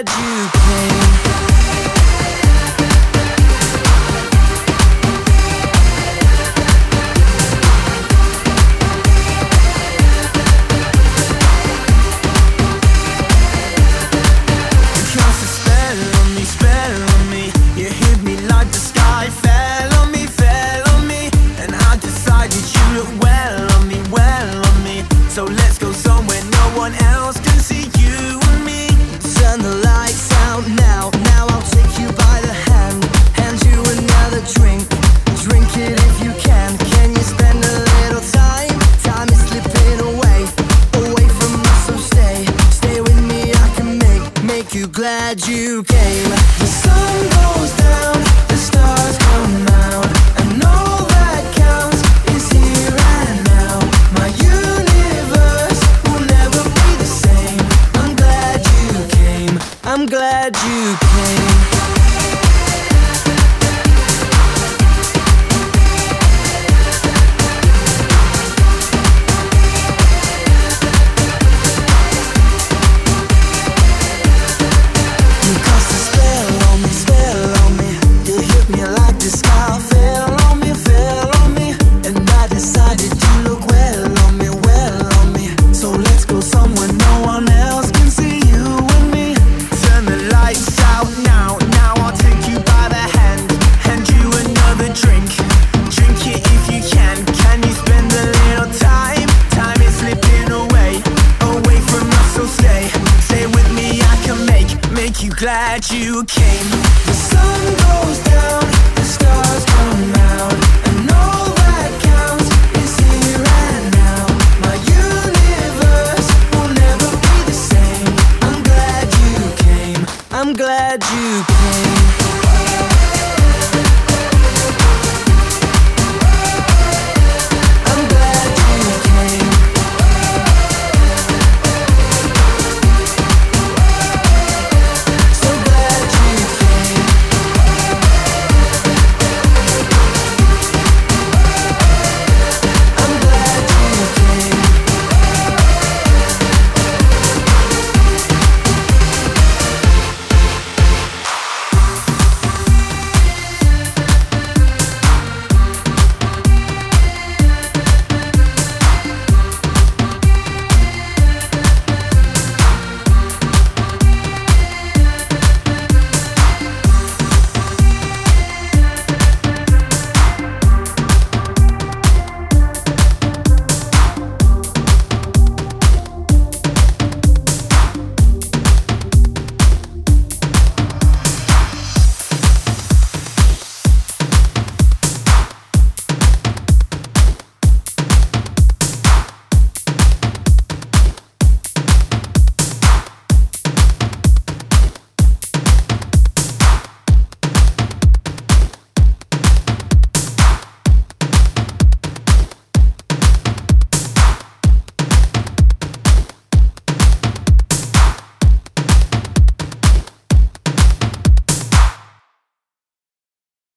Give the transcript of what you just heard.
glad you came. So let's go somewhere no one else can see you and me. Turn the lights out now. Now I'll take you by the hand, hand you another drink. Drink it if you can. Can you spend a little time? Time is slipping away, away from us, so stay. Stay with me, I can make you glad you came. The sun goes down, the stars come out, and all that counts is here and now. My I'm glad you came. You cast a spell on me. You hit me like the sky fell on me, and I decided to look well on me. So let's go somewhere no one else can see you and me. Turn the lights out now. Now I'll take you by the hand, hand you another drink. Drink it if you can. Can you spend a little time? Time is slipping away, away from us, so stay. Stay with me, I can make you glad you came. The sun goes down, the stars come out, and all that counts is here and now. My universe will never be the same. I'm glad you came. I'm glad you came.